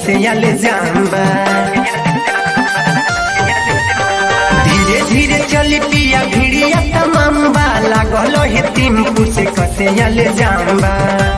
कसियल जाम्बा धीरे धीरे चली पिया भिड़िया तमाम्बा लागल हे टेम्पू से कसियल जाम्बा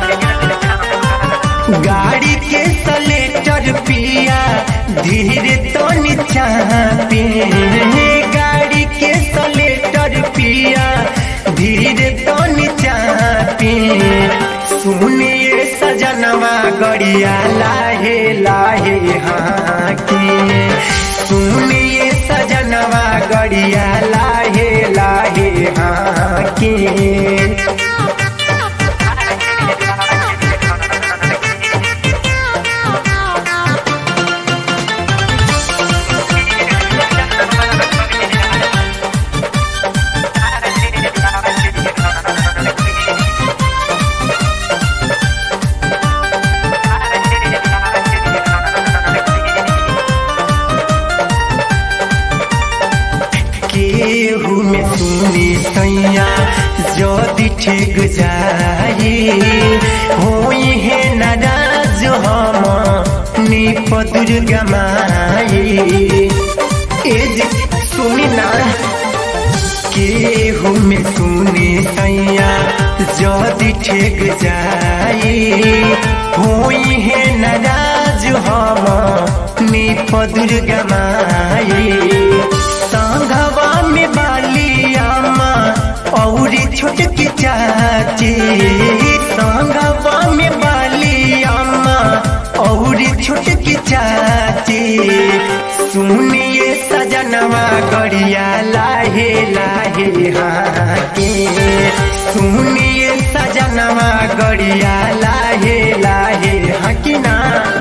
गाड़ी के सलेटर पिया धीरे तो चापे गाड़ी के सलेटर पिया धीरे तो चापे सुनिए सजनवा गड़िया लाहे लाहे हाकी सुनिए सजनवा गड़िया लाहे लाहे हाकी केहू में सुनी सैया जदि ठेक जाई होई है नाराज हम निप दुर्गा माई सुनी ना केहू में सुनी सैया जदि ठेक जाई होई है नाराज हम निप दुर्गा माई संघवा में बालिया माँ और छोटकी चाची संघवा में बालिया माँ और छोटकी चाची सुनिए सजनवा गड़िया लाहे लाहे हाके सुनिए सजनवा गड़िया लाहे लाहे हाकी ना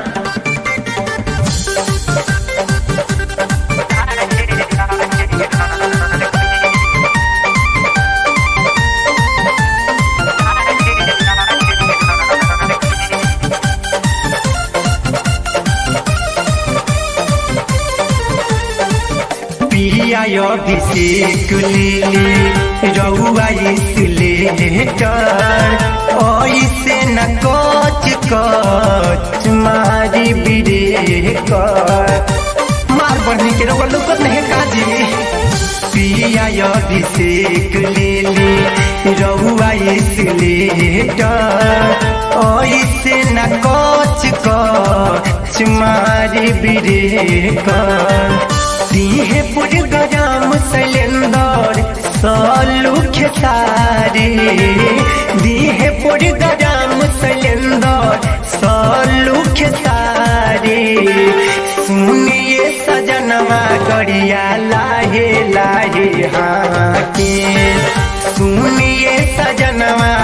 पिया अभिषेक लेली रउआ इसलेटर ऐसे न कोच कोच मारी बिरेकर मार बढ़नी के रउआ लुकत नहीं काजी पिया अभिषेक लेली रउआ इसलेटर ऐसे न कोच कोच मारी बिरेकर दीहे पुर गजाम सलेंदर सलुख सारे दीहे पुर गजाम सलेंदर सलुख सारे सुनिए सजनवा गड़िया लाहे लाहे हाके सुनिए सजनवा